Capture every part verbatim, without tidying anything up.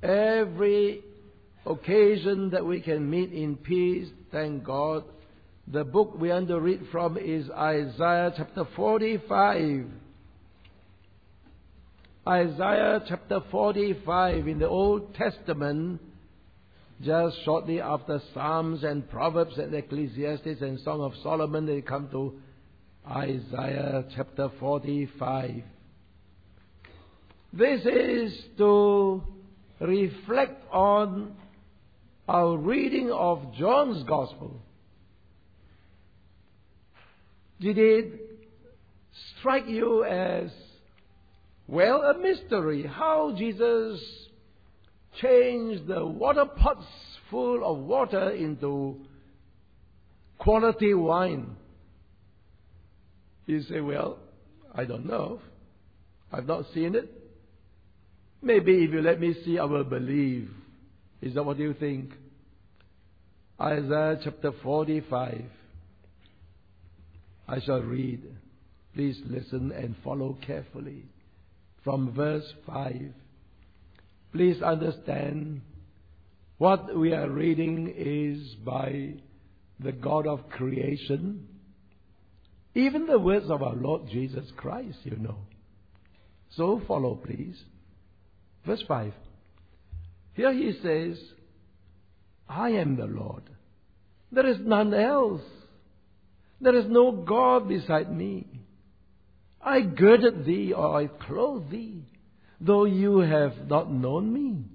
Every occasion that we can meet in peace, thank God. The book we want to read from is Isaiah chapter forty-five. Isaiah chapter forty-five in the Old Testament, just shortly after Psalms and Proverbs and Ecclesiastes and Song of Solomon, they come to Isaiah chapter forty-five. This is to reflect on our reading of John's Gospel. Did it strike you as, well, a mystery how Jesus changed the water pots full of water into quality wine? You say, well, I don't know. I've not seen it. Maybe if you let me see, I will believe. Is that what you think? Isaiah chapter forty-five. I shall read. Please listen and follow carefully. From verse five. Please understand, what we are reading is by the God of creation. Even the words of our Lord Jesus Christ, you know. So follow, please. Verse five. Here he says, I am the Lord. There is none else. There is no God beside me. I girded thee, or I clothed thee, though you have not known me.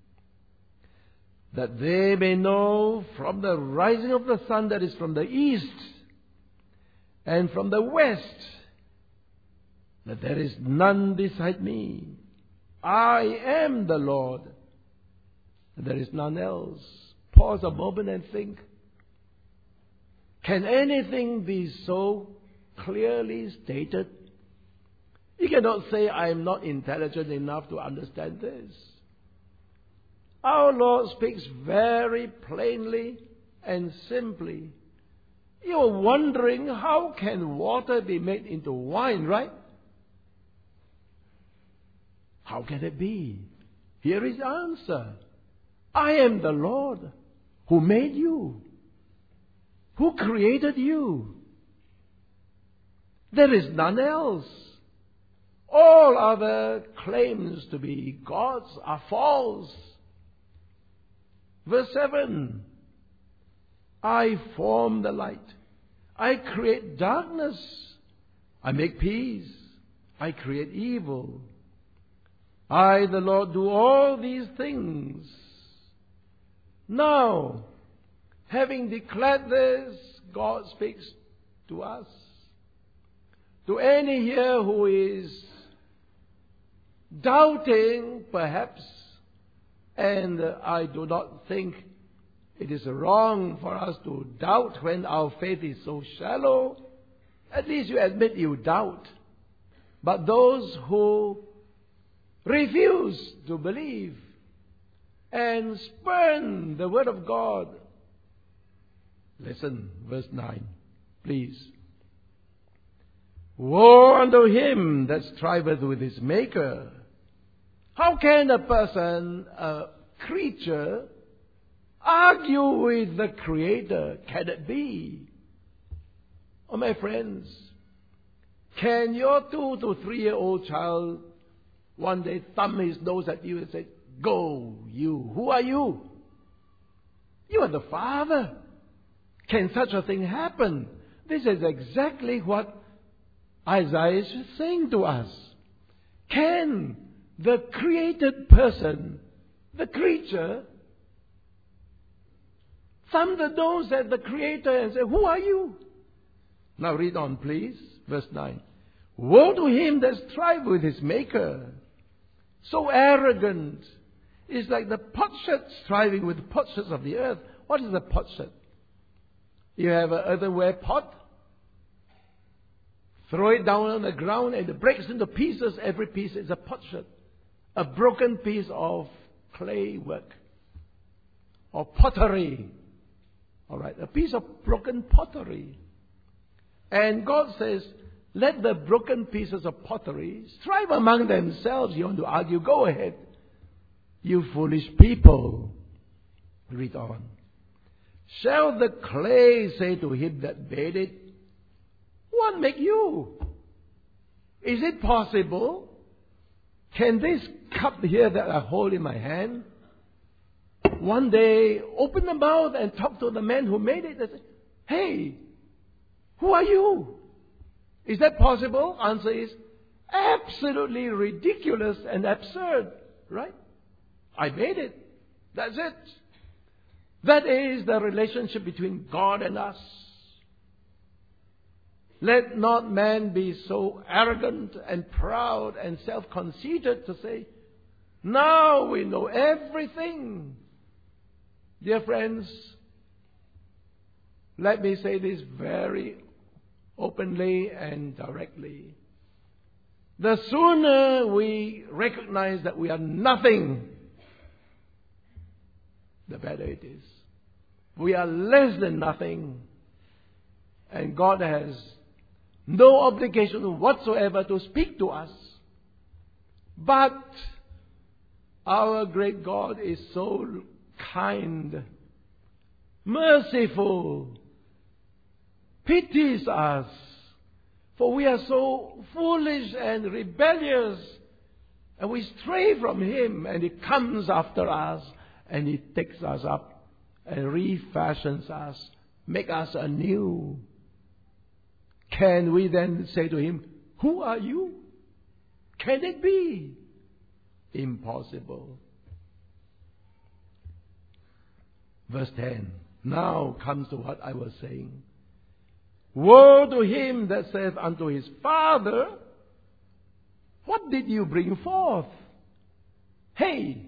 That they may know from the rising of the sun, that is from the east, and from the west, that there is none beside me. I am the Lord. There is none else. Pause a moment and think. Can anything be so clearly stated? You cannot say, I am not intelligent enough to understand this. Our Lord speaks very plainly and simply. You are wondering, how can water be made into wine, right? How can it be? Here is the answer. I am the Lord who made you, who created you. There is none else. All other claims to be gods are false. Verse seven. I form the light. I create darkness. I make peace. I create evil. I, the Lord, do all these things. Now, having declared this, God speaks to us. To any here who is doubting, perhaps, and I do not think it is wrong for us to doubt when our faith is so shallow. At least you admit you doubt. But those who refuse to believe and spurn the word of God, listen, verse nine, please. Woe unto him that striveth with his Maker. How can a person, a creature, argue with the Creator? Can it be? Oh, my friends, can your two to three year old child one day thumb his nose at you and say, go, you. Who are you? You are the Father. Can such a thing happen? This is exactly what Isaiah is saying to us. Can the created person, the creature, thumb the nose at the Creator and say, who are you? Now read on, please. Verse nine. Woe to him that strive with his Maker. So arrogant. It's like the potsherd striving with the potsherds of the earth. What is a potsherd? You have an earthenware pot. Throw it down on the ground and it breaks into pieces. Every piece is a potsherd. A broken piece of clay work. Or pottery. Alright, a piece of broken pottery. And God says, let the broken pieces of pottery strive among themselves. You want to argue, go ahead. You foolish people. Read on. Shall the clay say to him that made it, what make you? Is it possible? Can this cup here that I hold in my hand one day open the mouth and talk to the man who made it and say, hey, who are you? Is that possible? Answer is absolutely ridiculous and absurd, right? I made it. That's it. That is the relationship between God and us. Let not man be so arrogant and proud and self-conceited to say, now we know everything. Dear friends, let me say this very openly and directly. The sooner we recognize that we are nothing, the better it is. We are less than nothing, and God has no obligation whatsoever to speak to us. But our great God is so kind, merciful, pities us, for we are so foolish and rebellious, and we stray from Him, and He comes after us, and He takes us up and refashions us, make us anew. Can we then say to Him, who are you? Can it be? Impossible. Verse ten. Now comes to what I was saying. Woe to him that saith unto his father, what did you bring forth? Hey,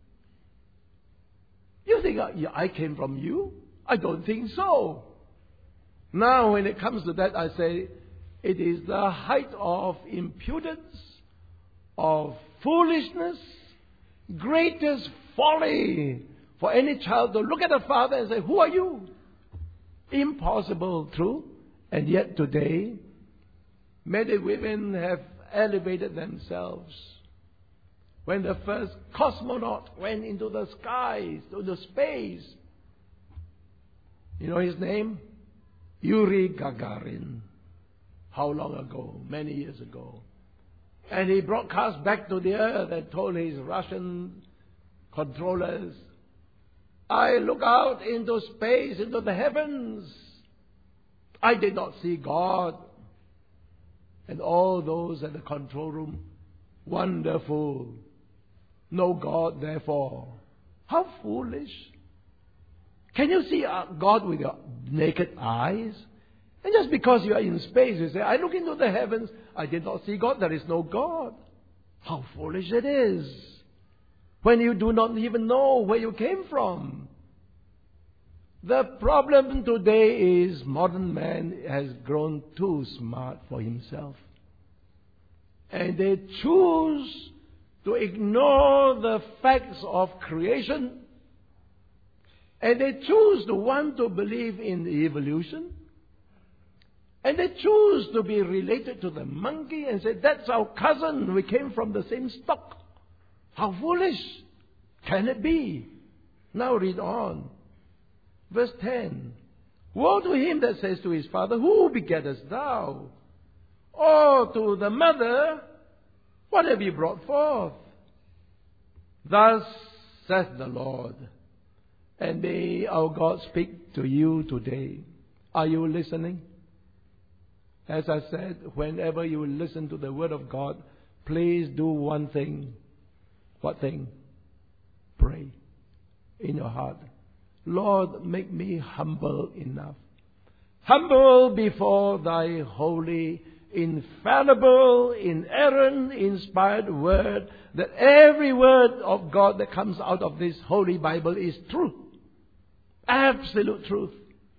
you think I, I came from you? I don't think so. Now when it comes to that, I say, it is the height of impudence, of foolishness, greatest folly for any child to look at a father and say, who are you? Impossible, true. And yet today, many women have elevated themselves. When the first cosmonaut went into the skies, to the space, you know his name? Yuri Gagarin. How long ago? Many years ago. And he broadcast back to the earth and told his Russian controllers, I look out into space, into the heavens. I did not see God. And all those at the control room, wonderful. No God, therefore. How foolish. Can you see God with your naked eyes? And just because you are in space, you say, I look into the heavens, I did not see God, there is no God. How foolish it is. When you do not even know where you came from. The problem today is modern man has grown too smart for himself. And they choose to ignore the facts of creation. And they choose to want to believe in evolution. And they choose to be related to the monkey and say, that's our cousin, we came from the same stock. How foolish can it be? Now read on. Verse ten. Woe to him that says to his father, who begettest thou? Or to the mother, what have you brought forth? Thus saith the Lord. And may our God speak to you today. Are you listening? As I said, whenever you listen to the word of God, please do one thing. What thing? Pray in your heart. Lord, make me humble enough. Humble before thy holy, infallible, inerrant, inspired word, that every word of God that comes out of this holy Bible is truth. Absolute truth.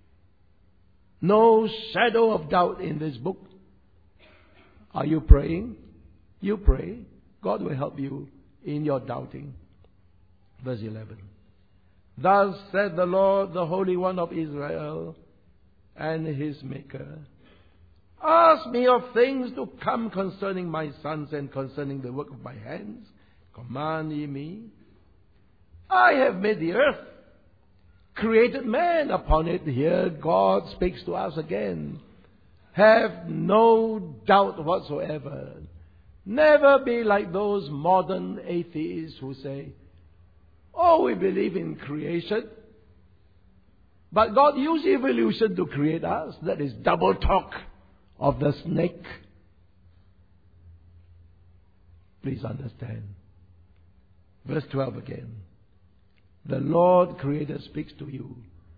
No shadow of doubt in this book. Are you praying? You pray. God will help you in your doubting. Verse eleven. Thus said the Lord, the Holy One of Israel, and his Maker, ask me of things to come concerning my sons and concerning the work of my hands. Command ye me. I have made the earth, created man upon it. Here God speaks to us again. Have no doubt whatsoever. Never be like those modern atheists who say, oh, we believe in creation, but God used evolution to create us. That is double talk of the snake. Please understand. Verse twelve again. The Lord Creator speaks to you.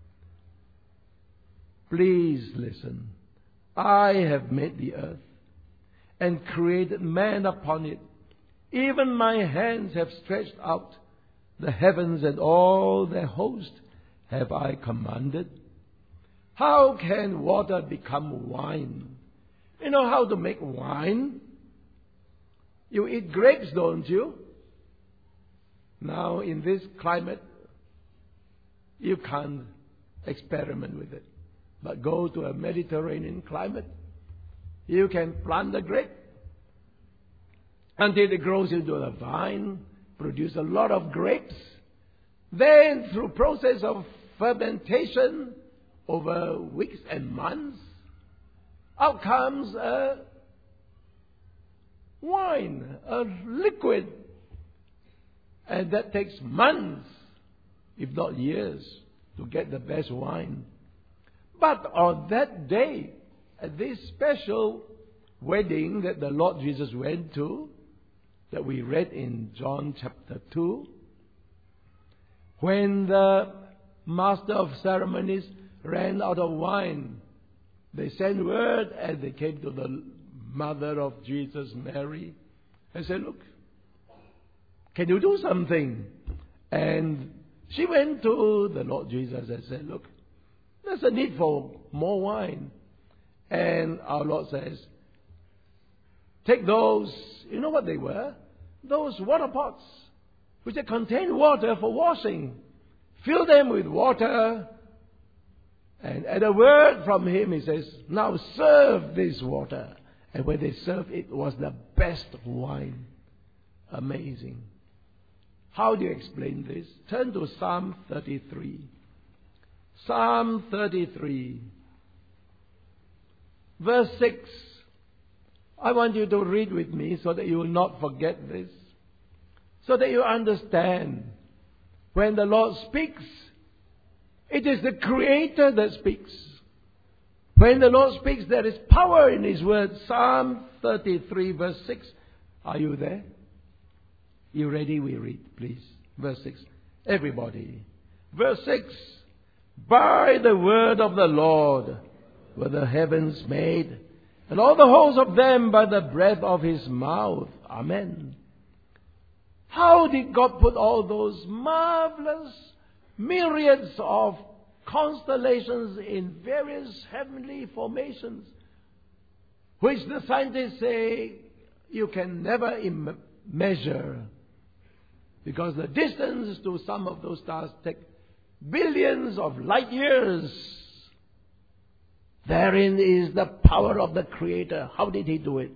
Please listen. I have made the earth and created man upon it. Even my hands have stretched out the heavens, and all their host have I commanded. How can water become wine? You know how to make wine? You eat grapes, don't you? Now, in this climate, you can't experiment with it. But go to a Mediterranean climate. You can plant the grape until it grows into a vine, produce a lot of grapes. Then, through process of fermentation over weeks and months, out comes a wine, a liquid. And that takes months, if not years, to get the best wine. But on that day, at this special wedding that the Lord Jesus went to, that we read in John chapter two, when the master of ceremonies ran out of wine, they sent word and they came to the mother of Jesus, Mary, and said, look, can you do something? And she went to the Lord Jesus and said, look, there's a need for more wine. And our Lord says, take those, you know what they were? Those water pots, which contain water for washing. Fill them with water. And at a word from him, he says, now serve this water. And when they served it, it was the best wine. Amazing. How do you explain this? Turn to Psalm thirty-three. Psalm thirty-three. Verse six. I want you to read with me so that you will not forget this. So that you understand. When the Lord speaks, it is the Creator that speaks. When the Lord speaks, there is power in His word. Psalm thirty-three, verse six. Are you there? You ready? We read, please. Verse six. Everybody. Verse six. By the word of the Lord were the heavens made, and all the hosts of them by the breath of His mouth. Amen. How did God put all those marvelous myriads of constellations in various heavenly formations, which the scientists say you can never im- measure, because the distance to some of those stars take billions of light years. Therein is the power of the Creator. How did He do it?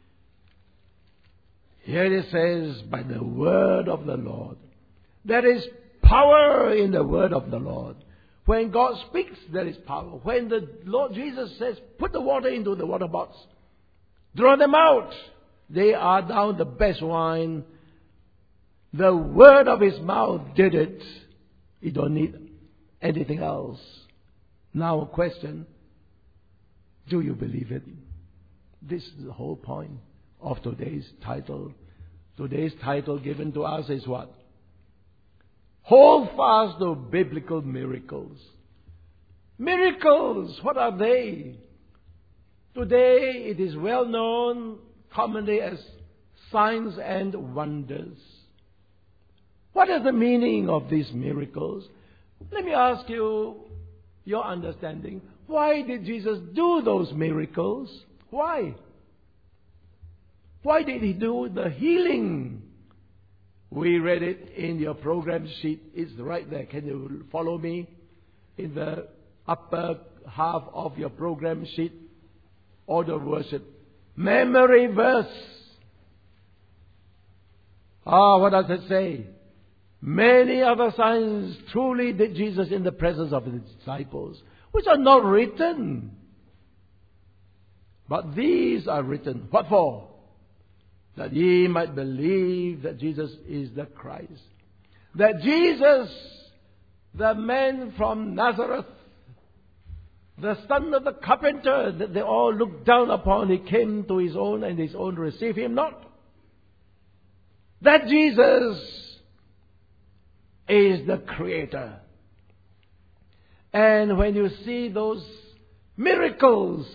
Here it says, by the word of the Lord. There is power in the word of the Lord. When God speaks, there is power. When the Lord Jesus says, put the water into the water pots, draw them out, they are now the best wine. The word of His mouth did it. You don't need anything else. Now a question, do you believe it? This is the whole point of today's title. Today's title given to us is what? Hold fast to biblical miracles. Miracles, what are they? Today it is well known commonly as signs and wonders. What is the meaning of these miracles? Let me ask you your understanding. Why did Jesus do those miracles? Why? Why did He do the healing? We read it in your program sheet. It's right there. Can you follow me? In the upper half of your program sheet, order of worship. Memory verse. Ah, what does it say? Many other signs truly did Jesus in the presence of his disciples, which are not written. But these are written. What for? That ye might believe that Jesus is the Christ. That Jesus, the man from Nazareth, the son of the carpenter, that they all looked down upon, he came to his own and his own received him not. That Jesus is the Creator. And when you see those miracles,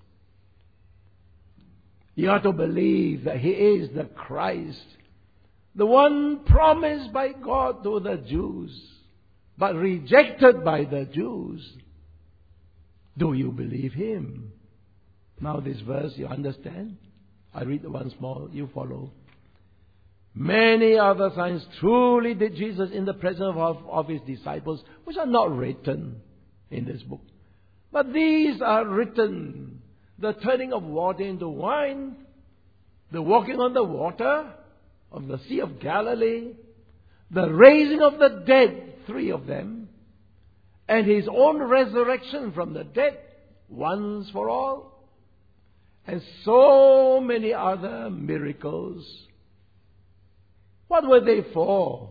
you have to believe that He is the Christ, the one promised by God to the Jews, but rejected by the Jews. Do you believe Him? Now this verse, you understand? I read it once more, you follow. Many other signs truly did Jesus in the presence of, of His disciples, which are not written in this book. But these are written. The turning of water into wine, the walking on the water of the Sea of Galilee, the raising of the dead, three of them, and His own resurrection from the dead, once for all, and so many other miracles. What were they for?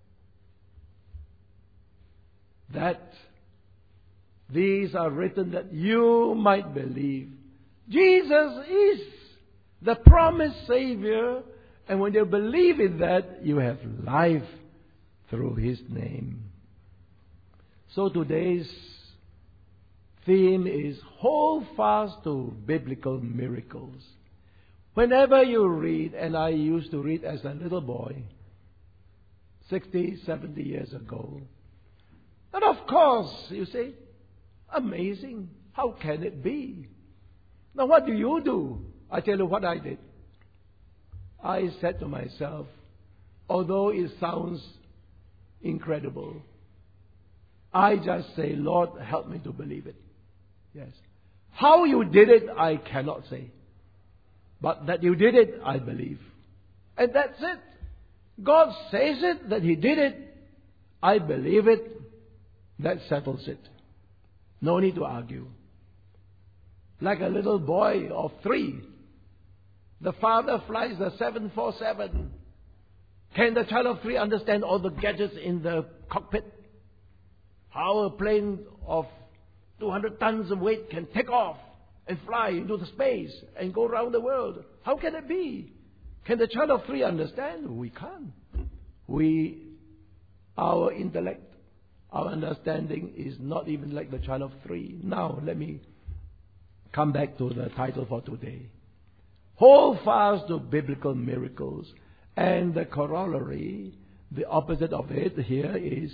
That these are written that you might believe. Jesus is the promised Savior, and when you believe in that, you have life through His name. So today's theme is hold fast to biblical miracles. Whenever you read, and I used to read as a little boy, sixty, seventy years ago, and of course, you say, amazing, how can it be? Now what do you do? I tell you what I did. I said to myself, although it sounds incredible, I just say, Lord, help me to believe it. Yes. How you did it, I cannot say. But that you did it, I believe. And that's it. God says it, that He did it. I believe it. That settles it. No need to argue. Like a little boy of three, the father flies the seven forty-seven. Can the child of three understand all the gadgets in the cockpit? How a plane of two hundred tons of weight can take off and fly into the space and go around the world. How can it be? Can the child of three understand? We can't. We, our intellect, our understanding is not even like the child of three. Now, let me come back to the title for today. Hold fast to biblical miracles. And the corollary, the opposite of it here is,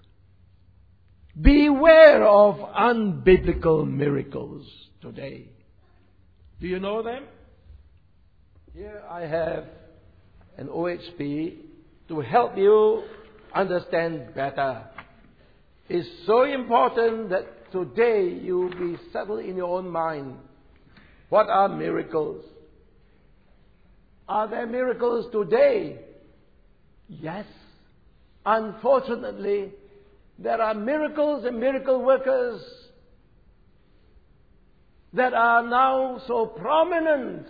beware of unbiblical miracles today. Do you know them? Here I have an O H P to help you understand better. It's so important that today you be settled in your own mind. What are miracles? Are there miracles today? Yes. Unfortunately, there are miracles and miracle workers that are now so prominent.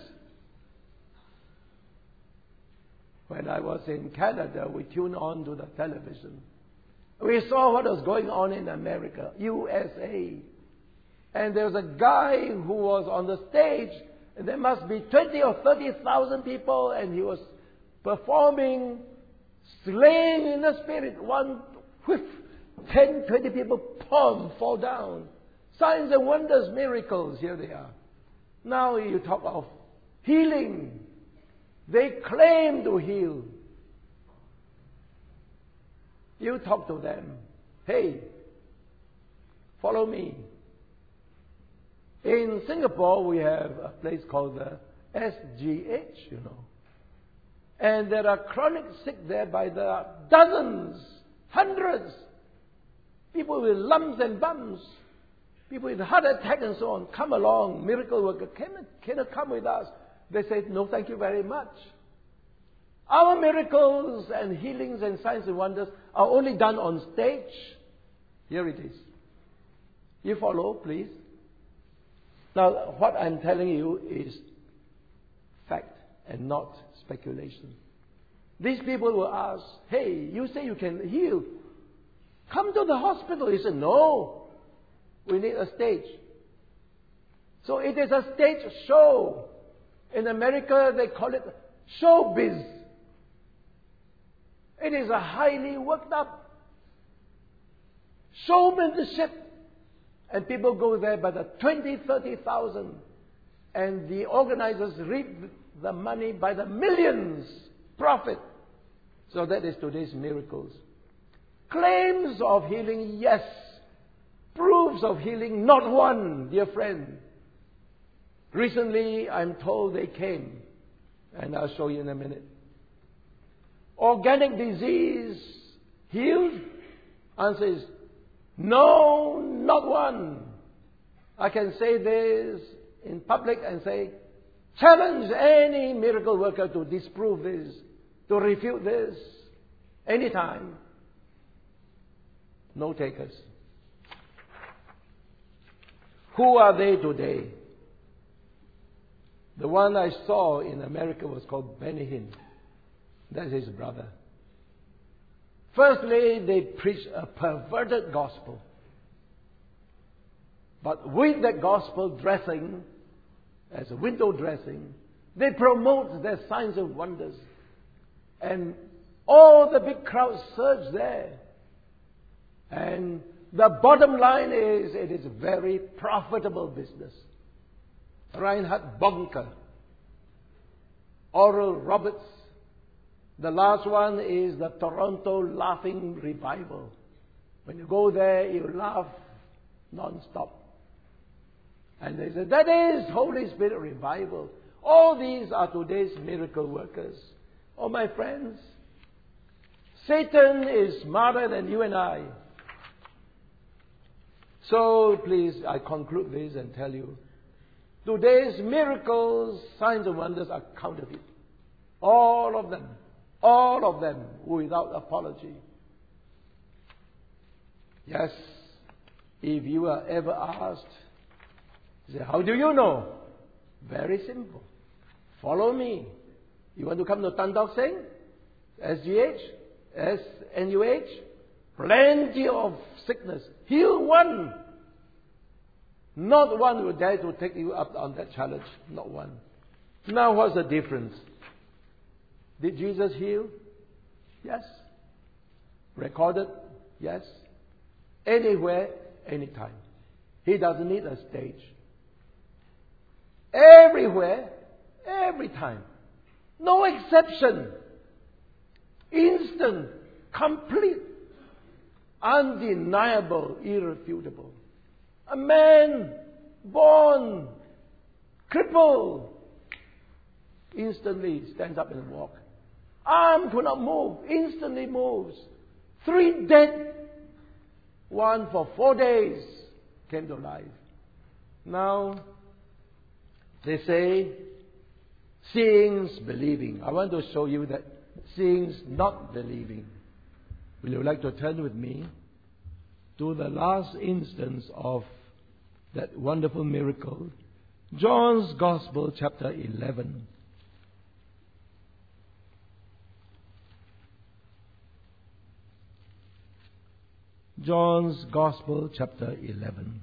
When I was in Canada, we tuned on to the television. We saw what was going on in America, U S A. And there was a guy who was on the stage, and there must be twenty or thirty thousand people, and he was performing, slaying in the spirit. One whiff, ten, twenty people, palm, fall down. Signs and wonders, miracles, here they are. Now you talk of healing. They claim to heal. You talk to them. Hey, follow me. In Singapore, we have a place called the S G H, you know. And there are chronic sick there by the dozens, hundreds. People with lumps and bumps. People with heart attack and so on. Come along, miracle worker. Can, can you come with us? They say, no, thank you very much. Our miracles and healings and signs and wonders are only done on stage. Here it is. You follow, please. Now, what I'm telling you is fact and not speculation. These people will ask, hey, you say you can heal. Come to the hospital. He said, no, we need a stage. So it is a stage show. In America, they call it showbiz. It is a highly worked up showmanship. And people go there by the twenty, thirty thousand. And the organizers reap the money by the millions profit. So that is today's miracles. Claims of healing, yes. Proofs of healing, not one, dear friend. Recently, I'm told they came. And I'll show you in a minute. Organic disease healed? Answer is, no, not one. I can say this in public and say, challenge any miracle worker to disprove this, to refute this, anytime. No takers. Who are they today? The one I saw in America was called Benny Hinn. That's his brother. Firstly, they preach a perverted gospel. But with that gospel dressing, as a window dressing, they promote their signs and wonders. And all the big crowds surge there. And the bottom line is, it is a very profitable business. Reinhard Bonnke, Oral Roberts. The last one is the Toronto Laughing Revival. When you go there, you laugh non-stop. And they say, that is Holy Spirit revival. All these are today's miracle workers. Oh, my friends, Satan is smarter than you and I. So, please, I conclude this and tell you, today's miracles, signs and wonders are counterfeit. All of them. All of them without apology. Yes, if you are ever asked, say, how do you know? Very simple. Follow me. You want to come to Tan Tock Seng? S G H? S N U H? Plenty of sickness. Heal one. Not one will dare to take you up on that challenge. Not one. Now what's the difference? Did Jesus heal? Yes. Recorded? Yes. Anywhere, anytime. He doesn't need a stage. Everywhere, every time. No exception. Instant, complete, undeniable, irrefutable. A man born crippled instantly stands up and walks. Arm could not move, instantly moves. Three dead, one for four days came to life. Now, they say, seeing's believing. I want to show you that seeing's not believing. Will you like to turn with me to the last instance of that wonderful miracle? John's Gospel, chapter eleven. John's Gospel, chapter eleven.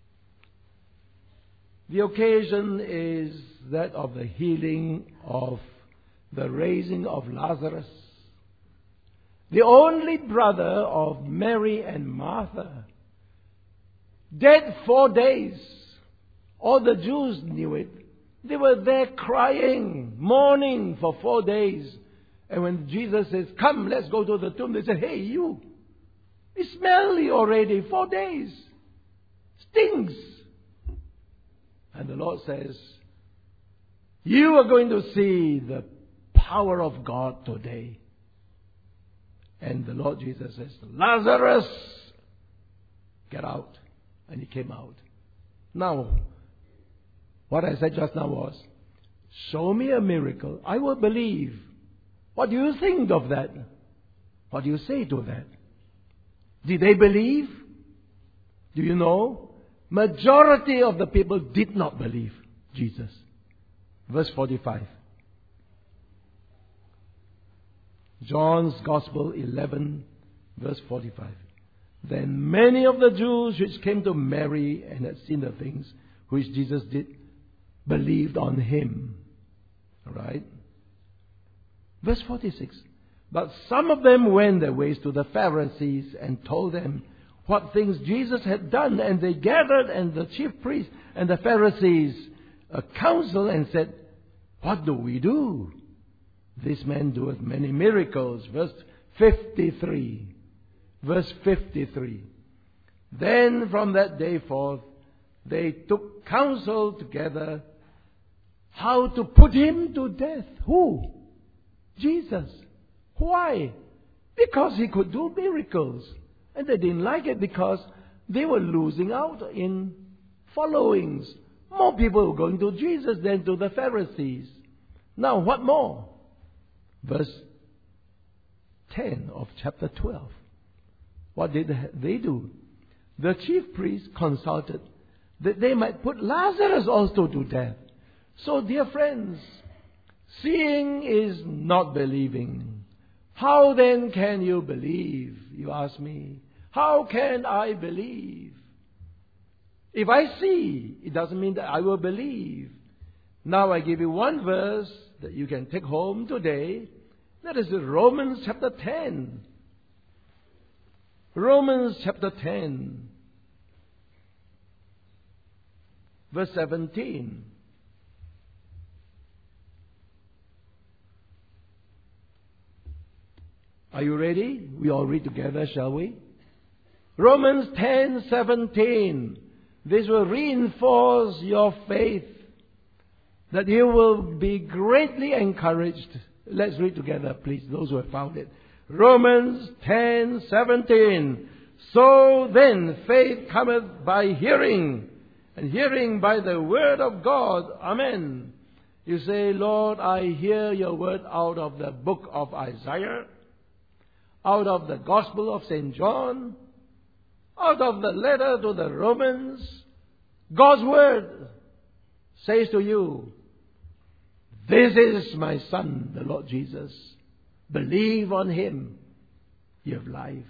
The occasion is that of the healing of the raising of Lazarus, the only brother of Mary and Martha, dead four days. All the Jews knew it. They were there crying, mourning for four days. And when Jesus says, come, let's go to the tomb, they say, hey, you, it's smelly already, four days. Stinks. And the Lord says, you are going to see the power of God today. And the Lord Jesus says, Lazarus, get out. And he came out. Now, what I said just now was, show me a miracle, I will believe. What do you think of that? What do you say to that? Did they believe? Do you know? Majority of the people did not believe Jesus. Verse forty-five. John's Gospel eleven, verse forty-five. Then many of the Jews which came to Mary and had seen the things which Jesus did believed on him. Right? Verse forty-six. But some of them went their ways to the Pharisees and told them what things Jesus had done. And they gathered, and the chief priests and the Pharisees a council and said, what do we do? This man doeth many miracles. Verse fifty-three. Verse fifty-three. Then from that day forth, they took counsel together how to put him to death. Who? Jesus. Why? Because he could do miracles. And they didn't like it because they were losing out in followings. More people were going to Jesus than to the Pharisees. Now, what more? Verse ten of chapter twelve. What did they do? The chief priests consulted that they might put Lazarus also to death. So, dear friends, seeing is not believing. How then can you believe? You ask me. How can I believe? If I see, it doesn't mean that I will believe. Now I give you one verse that you can take home today. That is Romans chapter ten. Romans chapter ten. Verse seventeen. Are you ready? We all read together, shall we? Romans ten seventeen. This will reinforce your faith, that you will be greatly encouraged. Let's read together, please, those who have found it. Romans ten seventeen. So then faith cometh by hearing, and hearing by the word of God. Amen. You say, Lord, I hear your word out of the book of Isaiah, out of the Gospel of Saint John, out of the letter to the Romans. God's word says to you, this is my Son, the Lord Jesus. Believe on him. You have life.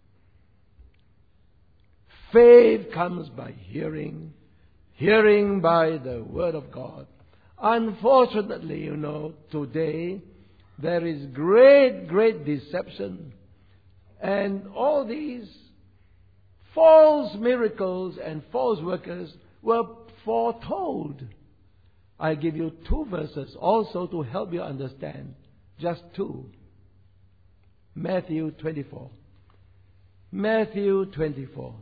Faith comes by hearing, hearing by the word of God. Unfortunately, you know, today there is great, great deception. And all these false miracles and false workers were foretold. I give you two verses also to help you understand. Just two. Matthew twenty-four. Matthew twenty-four.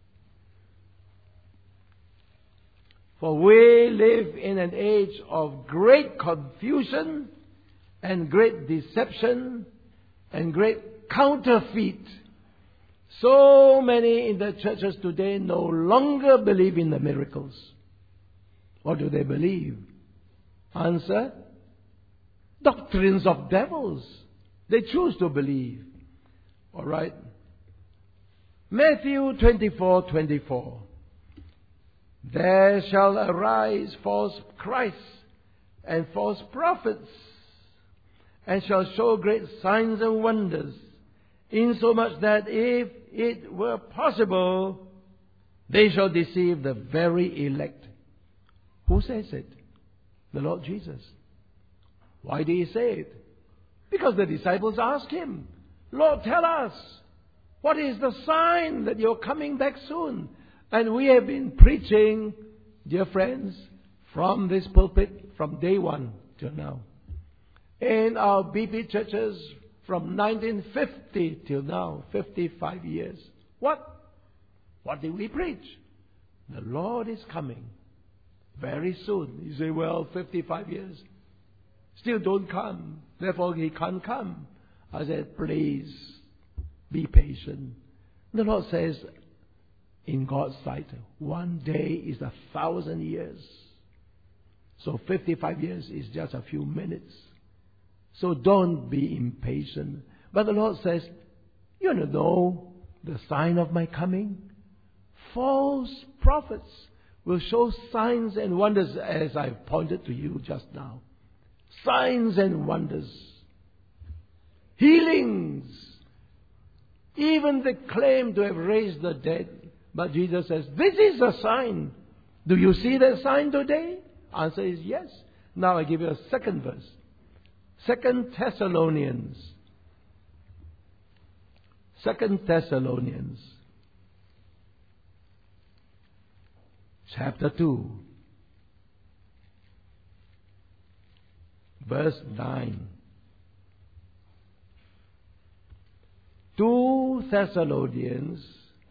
For we live in an age of great confusion and great deception and great counterfeit. So many in the churches today no longer believe in the miracles. What do they believe? Answer: doctrines of devils. They choose to believe. All right. Matthew twenty-four twenty-four. There shall arise false Christs and false prophets, and shall show great signs and wonders, insomuch that if it were possible, they shall deceive the very elect. Who says it? The Lord Jesus. Why did he say it? Because the disciples asked him, Lord, tell us, what is the sign that you're coming back soon? And we have been preaching, dear friends, from this pulpit from day one till now. In our B P churches from nineteen fifty till now, fifty-five years. What? What did we preach? The Lord is coming very soon. You say, well, fifty-five years. Still don't come. Therefore, he can't come. I said, please be patient. The Lord says, in God's sight, one day is a thousand years. So fifty-five years is just a few minutes. So don't be impatient. But the Lord says, you don't know the sign of my coming. False prophets will show signs and wonders, as I've pointed to you just now. Signs and wonders. Healings. Even they claim to have raised the dead. But Jesus says, this is a sign. Do you see that sign today? Answer is yes. Now I give you a second verse. Second Thessalonians. Second Thessalonians. Chapter two. Verse nine. Two Thessalonians.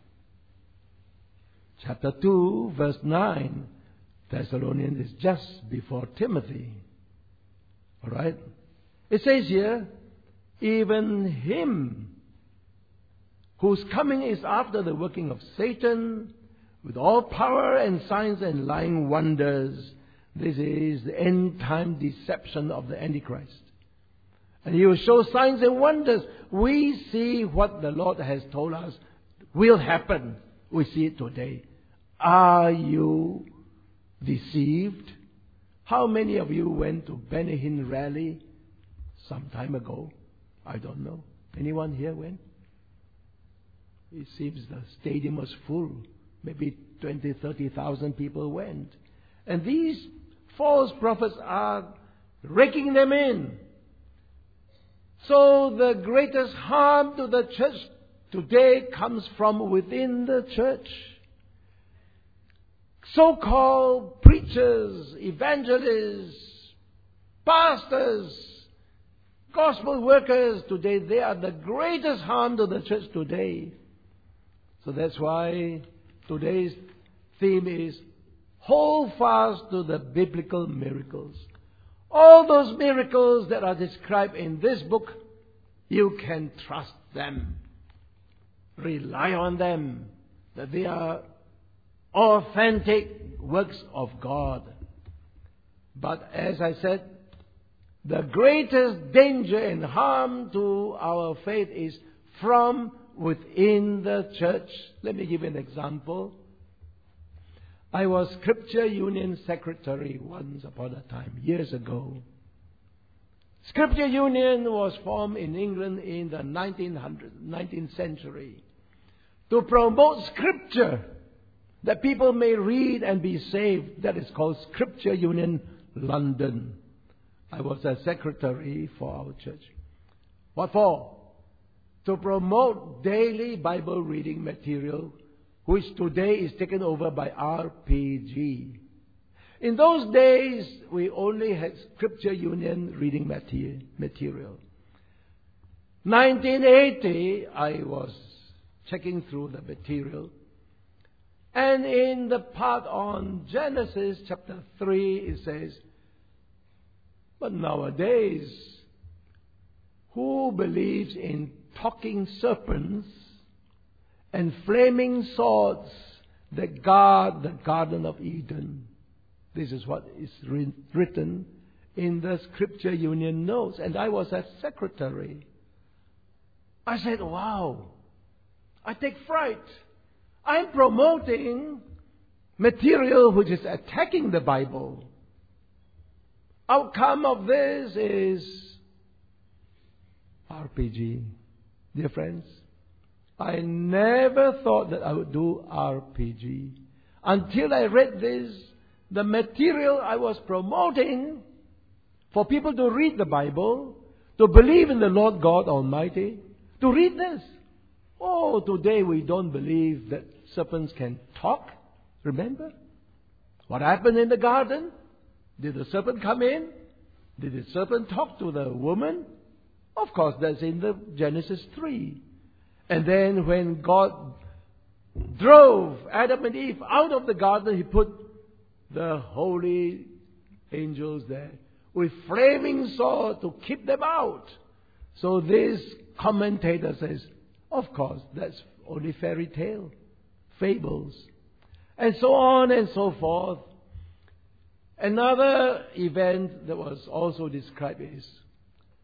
Chapter two, verse nine. Thessalonians is just before Timothy. Alright? It says here, even him whose coming is after the working of Satan, with all power and signs and lying wonders. This is the end time deception of the Antichrist. And he will show signs and wonders. We see what the Lord has told us will happen. We see it today. Are you deceived? How many of you went to Benny Hinn rally some time ago? I don't know. Anyone here went? It seems the stadium was full. Maybe twenty, thirty thousand people went. And these false prophets are raking them in. So the greatest harm to the church today comes from within the church. So-called preachers, evangelists, pastors, gospel workers today, they are the greatest harm to the church today. So that's why today's theme is hold fast to the biblical miracles. All those miracles that are described in this book, you can trust them. Rely on them. That they are authentic works of God. But as I said, the greatest danger and harm to our faith is from within the church. Let me give you an example. I was Scripture Union Secretary once upon a time, years ago. Scripture Union was formed in England in the nineteenth century to promote Scripture, that people may read and be saved. That is called Scripture Union London. I was a secretary for our church. What for? To promote daily Bible reading material, which today is taken over by R P G. In those days, we only had Scripture Union reading material. nineteen eighty, I was checking through the material. And in the part on Genesis chapter three, it says, but nowadays, who believes in talking serpents and flaming swords that guard the Garden of Eden? This is what is written in the Scripture Union notes. And I was a secretary. I said, wow, I take fright. I'm promoting material which is attacking the Bible. Outcome of this is R P G. Dear friends, I never thought that I would do R P G until I read this. The material I was promoting for people to read the Bible, to believe in the Lord God Almighty, to read this. Oh, today we don't believe that serpents can talk. Remember? What happened in the garden? Did the serpent come in? Did the serpent talk to the woman? Of course, that's in the Genesis three. And then when God drove Adam and Eve out of the garden, He put the holy angels there with flaming sword to keep them out. So this commentator says, of course, that's only fairy tale, fables, and so on and so forth. Another event that was also described is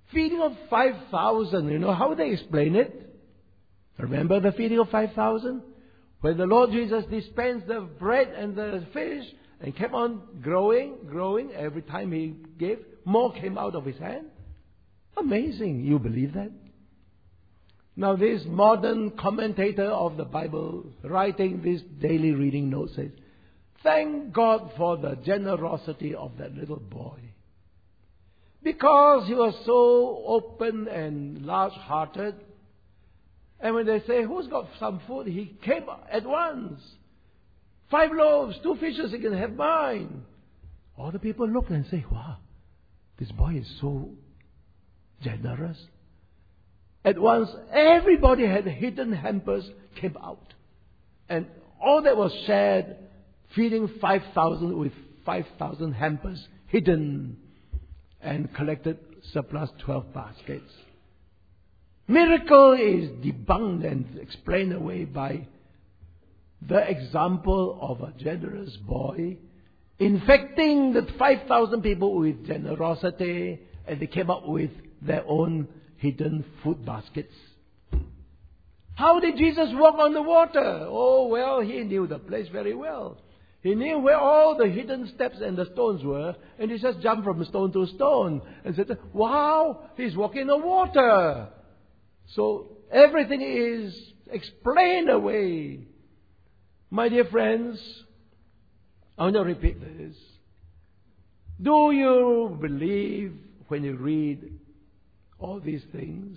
Feeding of five thousand. You know how they explain it? Remember the feeding of five thousand? When the Lord Jesus dispensed the bread and the fish and kept on growing, growing, every time He gave, more came out of His hand. Amazing. You believe that? Now this modern commentator of the Bible, writing this daily reading note, says, thank God for the generosity of that little boy. Because he was so open and large-hearted. And when they say, who's got some food? He came at once. Five loaves, two fishes, you can have mine. All the people look and say, wow, this boy is so generous. At once, everybody had hidden hampers came out. And all that was shared, feeding five thousand with five thousand hampers hidden, and collected surplus twelve baskets. Miracle is debunked and explained away by the example of a generous boy infecting the five thousand people with generosity, and they came up with their own hidden food baskets. How did Jesus walk on the water? Oh, well, He knew the place very well. He knew where all the hidden steps and the stones were, and He just jumped from stone to stone and said, wow, He's walking on water. So everything is explained away. My dear friends, I want to repeat this. Do you believe when you read all these things?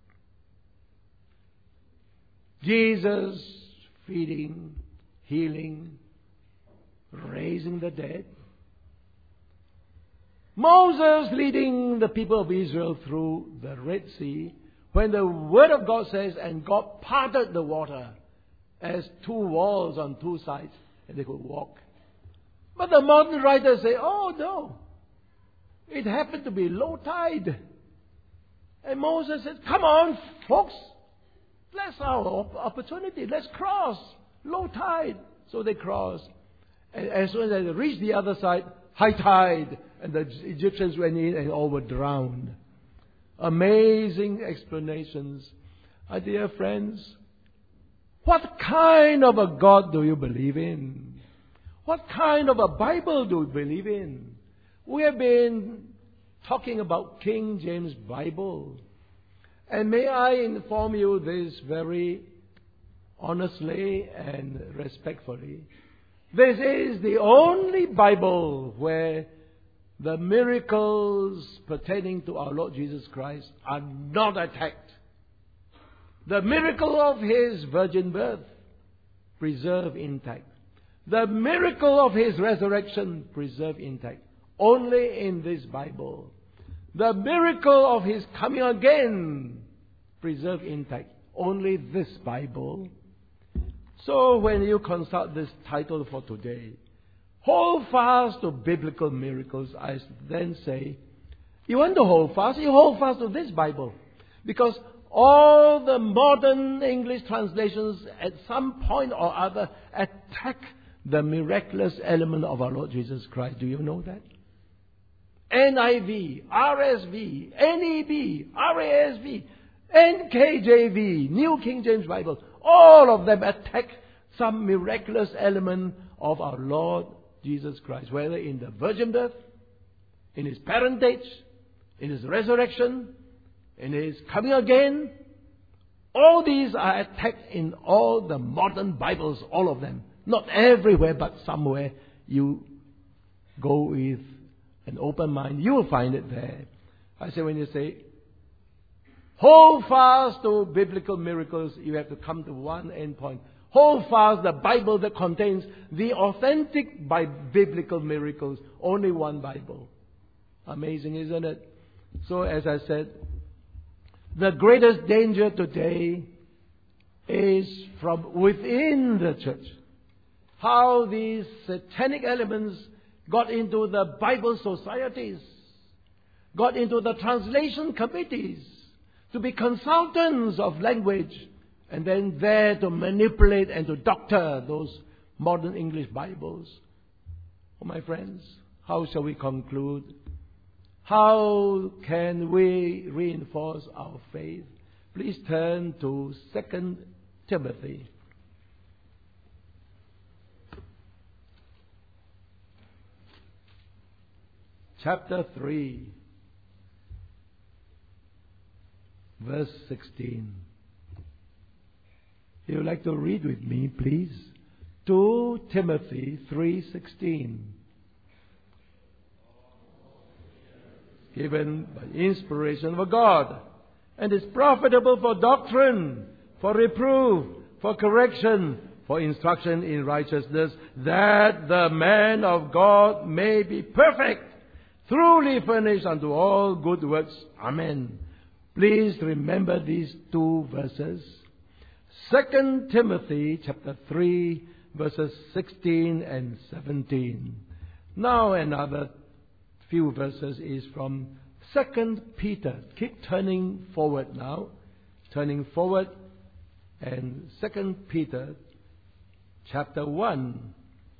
Jesus feeding, healing, raising the dead. Moses leading the people of Israel through the Red Sea, when the Word of God says, and God parted the water as two walls on two sides, and they could walk. But the modern writers say, oh no, it happened to be low tide. And Moses said, come on, folks, that's our opportunity. Let's cross. Low tide. So they crossed. And as soon as they reached the other side, high tide. And the Egyptians went in and all were drowned. Amazing explanations. My dear friends, what kind of a God do you believe in? What kind of a Bible do you believe in? We have been talking about King James Bible. And may I inform you this very honestly and respectfully. This is the only Bible where the miracles pertaining to our Lord Jesus Christ are not attacked. The miracle of His virgin birth, preserved intact. The miracle of His resurrection, preserved intact. Only in this Bible. The miracle of His coming again, preserved intact. Only this Bible. So when you consult this title for today, hold fast to biblical miracles, I then say, you want to hold fast? You hold fast to this Bible. Because all the modern English translations at some point or other attack the miraculous element of our Lord Jesus Christ. Do you know that? N I V, R S V, N E B, R A S V, N K J V, New King James Bible, all of them attack some miraculous element of our Lord Jesus Christ, whether in the virgin birth, in His parentage, in His resurrection, in His coming again. All these are attacked in all the modern Bibles, all of them. Not everywhere, but somewhere you go with an open mind, you will find it there. I say, when you say, hold fast to biblical miracles, you have to come to one end point. Hold fast the Bible that contains the authentic by biblical miracles. Only one Bible. Amazing, isn't it? So, as I said, the greatest danger today is from within the church. How these satanic elements got into the Bible societies, got into the translation committees to be consultants of language, and then there to manipulate and to doctor those modern English Bibles. Oh, my friends, how shall we conclude? How can we reinforce our faith? Please turn to Second Timothy. Chapter three, verse sixteen. If you would like to read with me, please. Second Timothy three sixteen. Given by inspiration of God, and is profitable for doctrine, for reproof, for correction, for instruction in righteousness, that the man of God may be perfect, truly furnished unto all good works. Amen. Please remember these two verses. Second Timothy chapter three, verses sixteen and seventeen. Now another few verses is from Second Peter. Keep turning forward now. Turning forward. And Second Peter chapter one,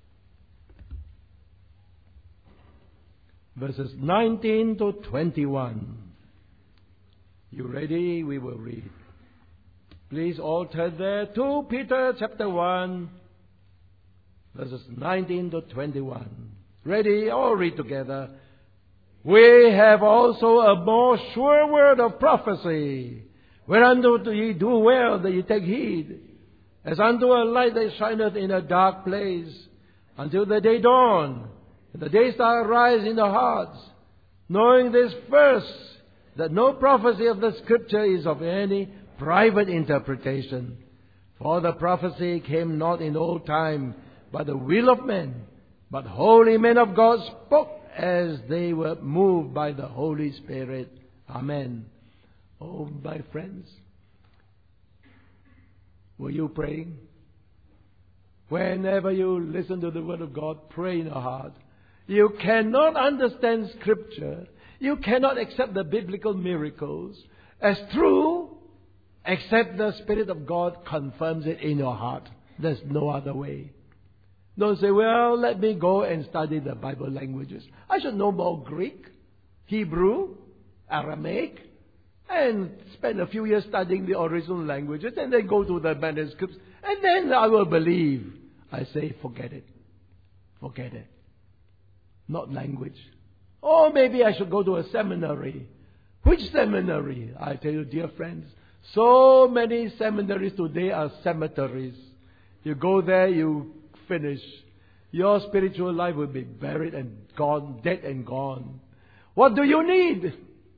verses nineteen to twenty-one. You ready? We will read. Please all turn there. Second Peter chapter one, verses nineteen to twenty-one. Ready? All read together. We have also a more sure word of prophecy, whereunto ye do well that ye take heed, as unto a light that shineth in a dark place, until the day dawn, and the day star rise in the hearts, knowing this first, that no prophecy of the Scripture is of any private interpretation. For the prophecy came not in old time by the will of men, but holy men of God spoke as they were moved by the Holy Spirit. Amen. Oh, my friends, were you praying? Whenever you listen to the Word of God, pray in your heart. You cannot understand Scripture. You cannot accept the biblical miracles as true except the Spirit of God confirms it in your heart. There's no other way. Don't say, well, let me go and study the Bible languages. I should know more Greek, Hebrew, Aramaic, and spend a few years studying the original languages, and then go to the manuscripts, and then I will believe. I say, forget it. Forget it. Not language. Or maybe I should go to a seminary. Which seminary? I tell you, dear friends, so many seminaries today are cemeteries. You go there, you finish. Your spiritual life will be buried and gone, dead and gone. What do you need?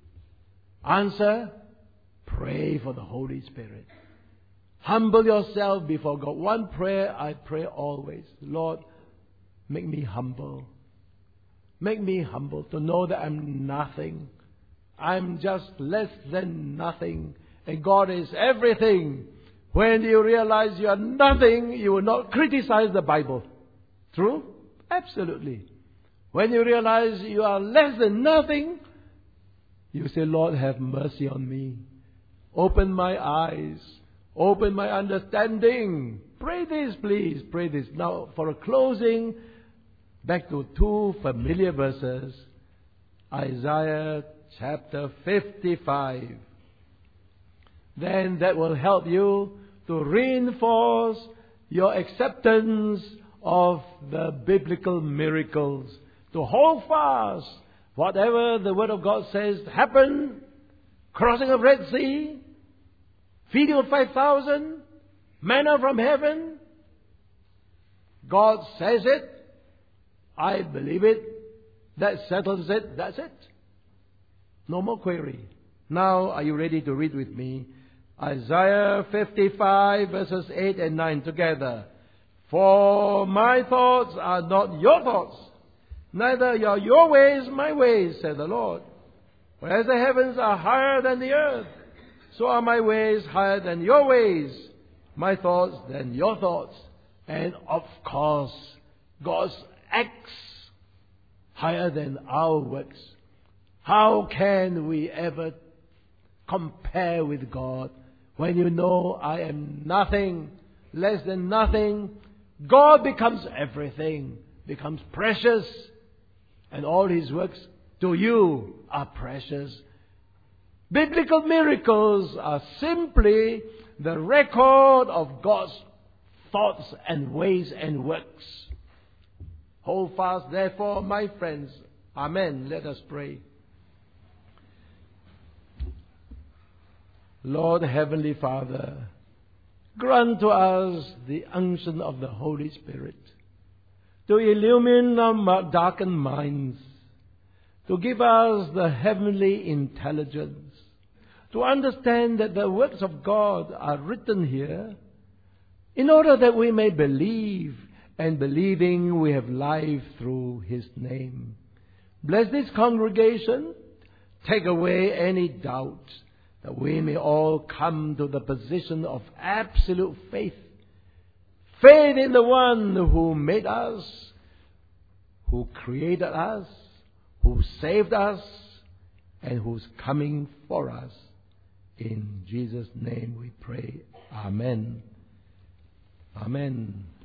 Answer, pray for the Holy Spirit. Humble yourself before God. One prayer I pray always. Lord, make me humble. Make me humble to know that I'm nothing. I'm just less than nothing. And God is everything. When you realize you are nothing, you will not criticize the Bible. True? Absolutely. When you realize you are less than nothing, you say, Lord, have mercy on me. Open my eyes. Open my understanding. Pray this, please. Pray this. Now, for a closing, back to two familiar verses. Isaiah chapter fifty-five. Then that will help you to reinforce your acceptance of the biblical miracles. To hold fast whatever the Word of God says happened. Crossing of Red Sea. Feeding of five thousand. Manna from heaven. God says it. I believe it. That settles it. That's it. No more query. Now, are you ready to read with me? Isaiah fifty-five verses eight and nine together. For my thoughts are not your thoughts, neither are your ways my ways, said the Lord. For as the heavens are higher than the earth, so are my ways higher than your ways, my thoughts than your thoughts. And of course, God's acts higher than our works. How can we ever compare with God when you know I am nothing, less than nothing? God becomes everything, becomes precious, and all His works to you are precious. Biblical miracles are simply the record of God's thoughts and ways and works. Hold fast, therefore, my friends. Amen. Let us pray. Lord, Heavenly Father, grant to us the unction of the Holy Spirit to illumine our darkened minds, to give us the heavenly intelligence, to understand that the works of God are written here in order that we may believe, and believing we have life through His name. Bless this congregation. Take away any doubt, that we may all come to the position of absolute faith. Faith in the one who made us, who created us, who saved us, and who's coming for us. In Jesus' name we pray. Amen. Amen.